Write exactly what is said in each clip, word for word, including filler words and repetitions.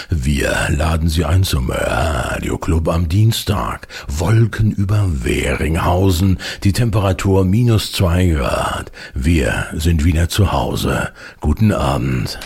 Wir laden Sie ein zum Radioclub am Dienstag. Wolken über Weringhausen, die Temperatur minus zwei Grad. Wir sind wieder zu Hause. Guten Abend.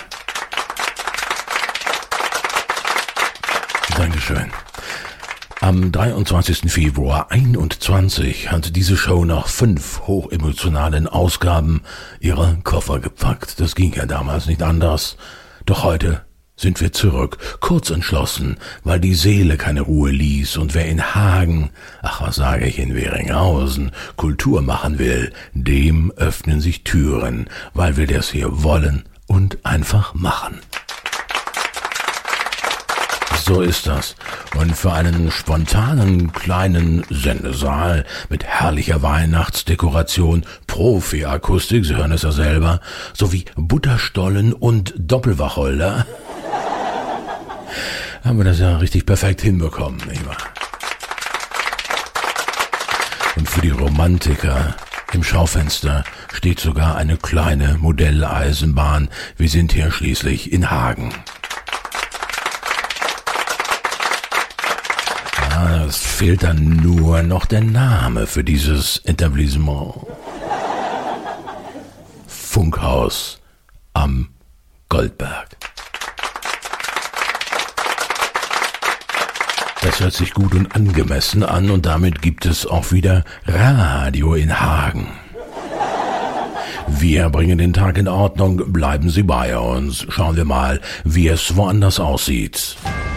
Dankeschön. Am dreiundzwanzigsten Februar einundzwanzig hat diese Show nach fünf hochemotionalen Ausgaben ihre Koffer gepackt. Das ging ja damals nicht anders. Doch heute sind wir zurück, kurz entschlossen, weil die Seele keine Ruhe ließ und wer in Hagen, ach was sage ich, in Weringhausen, Kultur machen will, dem öffnen sich Türen, weil wir das hier wollen und einfach machen. So ist das. Und für einen spontanen kleinen Sendesaal mit herrlicher Weihnachtsdekoration, Profi-Akustik, Sie hören es ja selber, sowie Butterstollen und Doppelwacholder, haben wir das ja richtig perfekt hinbekommen, nicht wahr? Und für die Romantiker im Schaufenster steht sogar eine kleine Modelleisenbahn. Wir sind hier schließlich in Hagen. Ja, es fehlt dann nur noch der Name für dieses Etablissement. Funkhaus am Goldberg. Das hört sich gut und angemessen an und damit gibt es auch wieder Radio in Hagen. Wir bringen den Tag in Ordnung, bleiben Sie bei uns. Schauen wir mal, wie es woanders aussieht.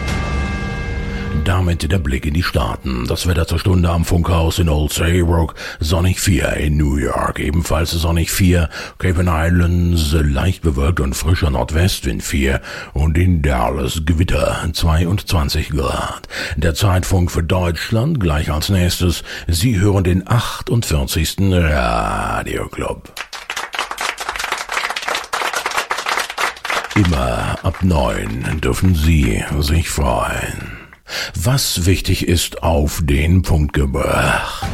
Damit der Blick in die Staaten. Das Wetter zur Stunde am Funkhaus in Old Saybrook, sonnig vier in New York, ebenfalls sonnig vier, Cape Islands leicht bewölkt und frischer Nordwestwind vier und in Dallas Gewitter zweiundzwanzig Grad. Der Zeitfunk für Deutschland gleich als nächstes. Sie hören den achtundvierzigsten Radioclub. Immer ab neun dürfen Sie sich freuen. Was wichtig ist, auf den Punkt gebracht.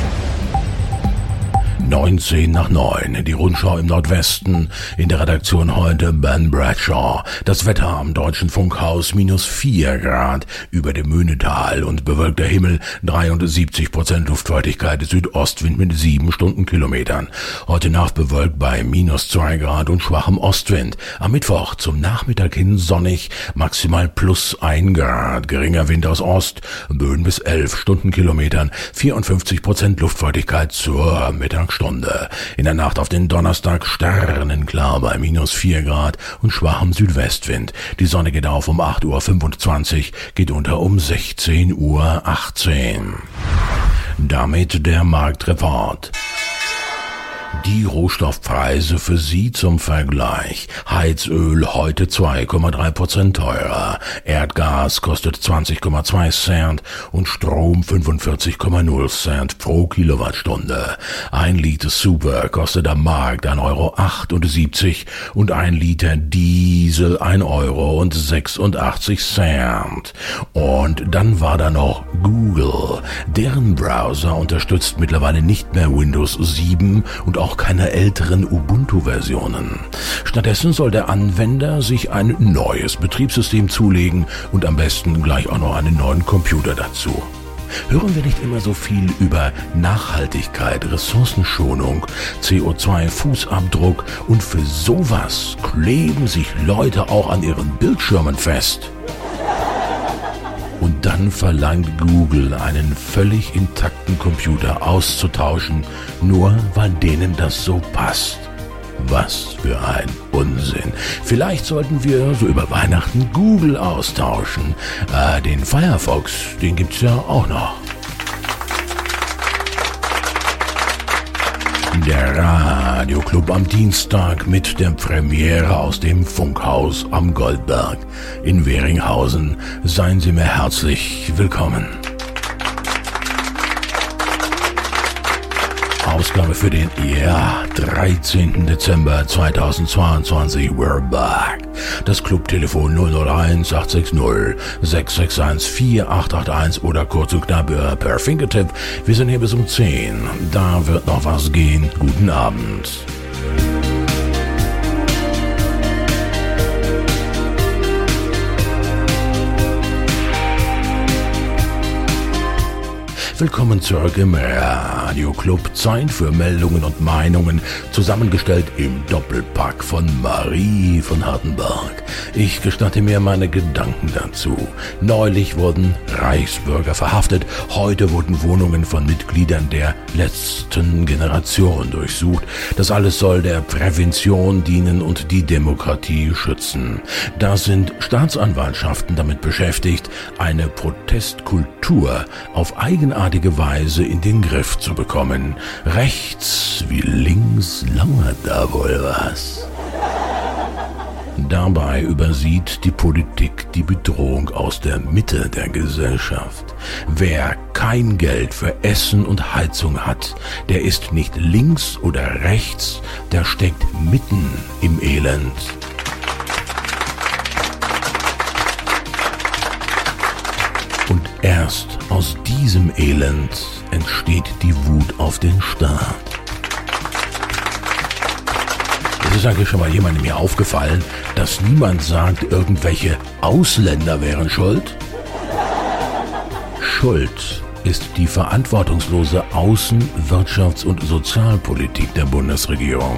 neunzehn nach neun, die Rundschau im Nordwesten, in der Redaktion heute Ben Bradshaw. Das Wetter am Deutschen Funkhaus minus vier Grad über dem Möhnetal und bewölkter Himmel, dreiundsiebzig Prozent Luftfeuchtigkeit, Südostwind mit sieben Stundenkilometern. Heute Nacht bewölkt bei minus zwei Grad und schwachem Ostwind. Am Mittwoch zum Nachmittag hin sonnig, maximal plus ein Grad, geringer Wind aus Ost, Böen bis elf Stundenkilometern, vierundfünfzig Prozent Luftfeuchtigkeit zur Mittagsstunde. In der Nacht auf den Donnerstag sternenklar bei minus vier Grad und schwachem Südwestwind. Die Sonne geht auf um acht Uhr fünfundzwanzig, geht unter um sechzehn Uhr achtzehn. Damit der Marktreport. Die Rohstoffpreise für Sie zum Vergleich. Heizöl heute zwei Komma drei Prozent teurer. Erdgas kostet zwanzig Komma zwei Cent und Strom fünfundvierzig Komma null Cent pro Kilowattstunde. Ein Liter Super kostet am Markt ein Euro achtundsiebzig und ein Liter Diesel ein Euro und sechsundachtzig Cent. Und dann war da noch Google. Deren Browser unterstützt mittlerweile nicht mehr Windows sieben und auch keine älteren Ubuntu-Versionen. Stattdessen soll der Anwender sich ein neues Betriebssystem zulegen und am besten gleich auch noch einen neuen Computer dazu. Hören wir nicht immer so viel über Nachhaltigkeit, Ressourcenschonung, C O zwei Fußabdruck und für sowas kleben sich Leute auch an ihren Bildschirmen fest? Und dann verlangt Google, einen völlig intakten Computer auszutauschen, nur weil denen das so passt. Was für ein Unsinn. Vielleicht sollten wir so über Weihnachten Google austauschen. Äh, den Firefox, den gibt's ja auch noch. Der Radioclub am Dienstag mit der Premiere aus dem Funkhaus am Goldberg in Weringhausen. Seien Sie mir herzlich willkommen. Ausgabe für den ja, dreizehnten Dezember zweitausendzweiundzwanzig. We're back. Das Clubtelefon null null eins acht sechs null sechs sechs eins vier acht acht eins oder kurz und knapp per Fingertip. Wir sind hier bis um zehn. Da wird noch was gehen. Guten Abend. Willkommen zurück im Radioclub. Zeit für Meldungen und Meinungen, zusammengestellt im Doppelpack von Marie von Hardenberg. Ich gestatte mir meine Gedanken dazu. Neulich wurden Reichsbürger verhaftet, heute wurden Wohnungen von Mitgliedern der letzten Generation durchsucht. Das alles soll der Prävention dienen und die Demokratie schützen. Da sind Staatsanwaltschaften damit beschäftigt, eine Protestkultur auf eigenartige Weise in den Griff zu bekommen. Rechts wie links lauert da wohl was. Dabei übersieht die Politik die Bedrohung aus der Mitte der Gesellschaft. Wer kein Geld für Essen und Heizung hat, der ist nicht links oder rechts, der steckt mitten im Elend. Und erst aus diesem Elend entsteht die Wut auf den Staat. Es ist eigentlich schon mal jemandem hier aufgefallen, dass niemand sagt, irgendwelche Ausländer wären schuld? Schuld ist die verantwortungslose Außen-, Wirtschafts- und Sozialpolitik der Bundesregierung.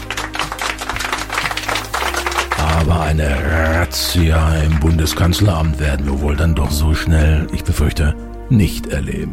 Aber eine Razzia im Bundeskanzleramt werden wir wohl dann doch so schnell, ich befürchte, nicht erleben.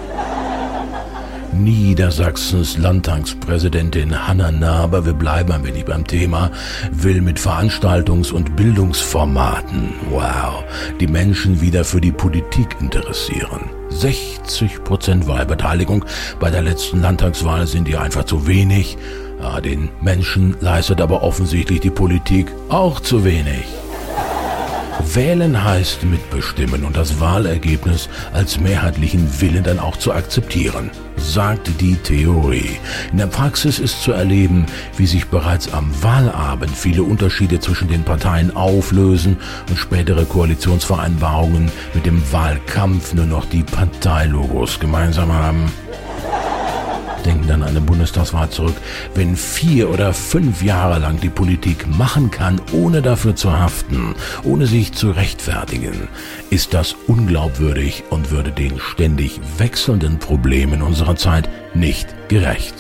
Niedersachsens Landtagspräsidentin Hanna Naber, wir bleiben ein wenig beim Thema, will mit Veranstaltungs- und Bildungsformaten, wow, die Menschen wieder für die Politik interessieren. sechzig Prozent Wahlbeteiligung bei der letzten Landtagswahl sind ihr einfach zu wenig. Ja, den Menschen leistet aber offensichtlich die Politik auch zu wenig. Wählen heißt mitbestimmen und das Wahlergebnis als mehrheitlichen Willen dann auch zu akzeptieren, sagt die Theorie. In der Praxis ist zu erleben, wie sich bereits am Wahlabend viele Unterschiede zwischen den Parteien auflösen und spätere Koalitionsvereinbarungen mit dem Wahlkampf nur noch die Parteilogos gemeinsam haben. Denken dann an eine Bundestagswahl zurück. Wenn vier oder fünf Jahre lang die Politik machen kann, ohne dafür zu haften, ohne sich zu rechtfertigen, ist das unglaubwürdig und würde den ständig wechselnden Problemen unserer Zeit nicht gerecht.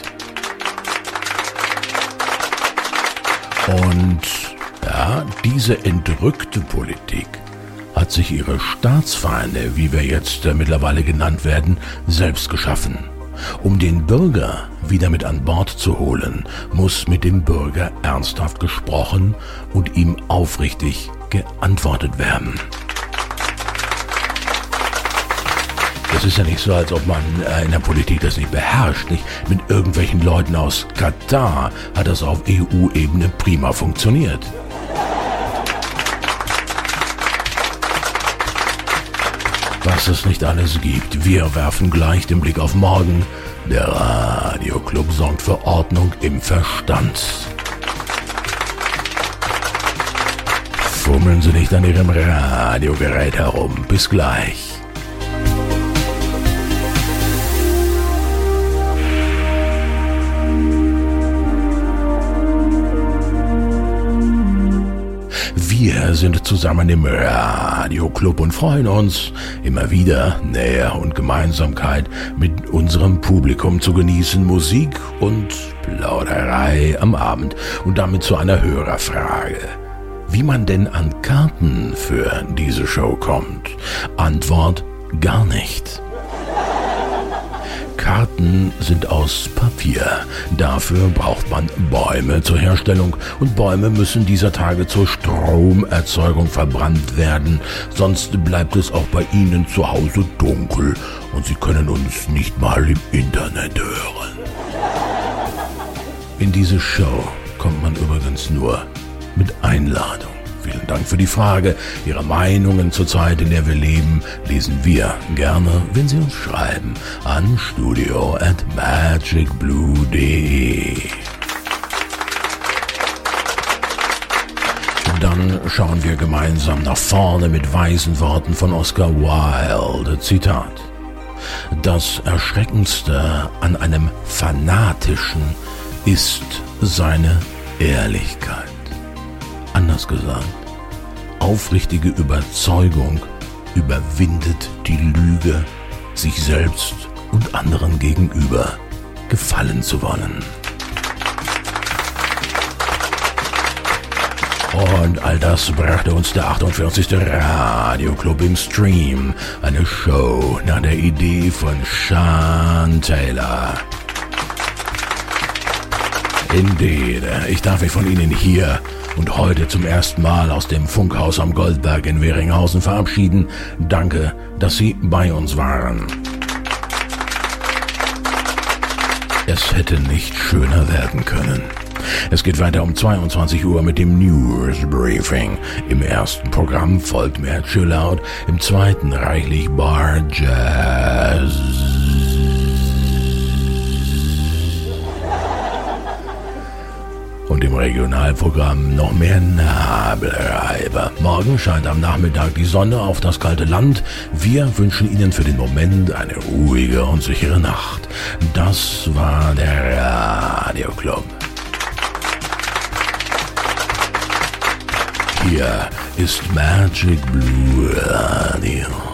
Und ja, diese entrückte Politik hat sich ihre Staatsfeinde, wie wir jetzt äh, mittlerweile genannt werden, selbst geschaffen. Um den Bürger wieder mit an Bord zu holen, muss mit dem Bürger ernsthaft gesprochen und ihm aufrichtig geantwortet werden. Es ist ja nicht so, als ob man in der Politik das nicht beherrscht. Nicht? Mit irgendwelchen Leuten aus Katar hat das auf E U-Ebene prima funktioniert. Was es nicht alles gibt, wir werfen gleich den Blick auf morgen. Der Radioclub sorgt für Ordnung im Verstand. Fummeln Sie nicht an Ihrem Radiogerät herum. Bis gleich. Wir sind zusammen im Radioclub und freuen uns, immer wieder Nähe und Gemeinsamkeit mit unserem Publikum zu genießen, Musik und Plauderei am Abend und damit zu einer Hörerfrage. Wie man denn an Karten für diese Show kommt? Antwort: gar nicht. Karten sind aus Papier. Dafür braucht man Bäume zur Herstellung und Bäume müssen dieser Tage zur Stromerzeugung verbrannt werden, sonst bleibt es auch bei Ihnen zu Hause dunkel und Sie können uns nicht mal im Internet hören. In diese Show kommt man übrigens nur mit Einladung. Vielen Dank für die Frage. Ihre Meinungen zur Zeit, in der wir leben, lesen wir gerne, wenn Sie uns schreiben, an studio at magicblue punkt de. Dann schauen wir gemeinsam nach vorne mit weisen Worten von Oscar Wilde. Zitat: Das Erschreckendste an einem Fanatischen ist seine Ehrlichkeit. Anders gesagt, aufrichtige Überzeugung überwindet die Lüge, sich selbst und anderen gegenüber gefallen zu wollen. Und all das brachte uns der achtundvierzigste Radioclub im Stream, eine Show nach der Idee von Sean Taylor. Indeed, ich darf mich von Ihnen hier und heute zum ersten Mal aus dem Funkhaus am Goldberg in Weringhausen verabschieden. Danke, dass Sie bei uns waren. Es hätte nicht schöner werden können. Es geht weiter um zweiundzwanzig Uhr mit dem News Briefing. Im ersten Programm folgt mehr Chillout, im zweiten reichlich Bar Jazz. Und im Regionalprogramm noch mehr Nabelreiber. Morgen scheint am Nachmittag die Sonne auf das kalte Land. Wir wünschen Ihnen für den Moment eine ruhige und sichere Nacht. Das war der Radioclub. Hier ist Magic Blue Radio.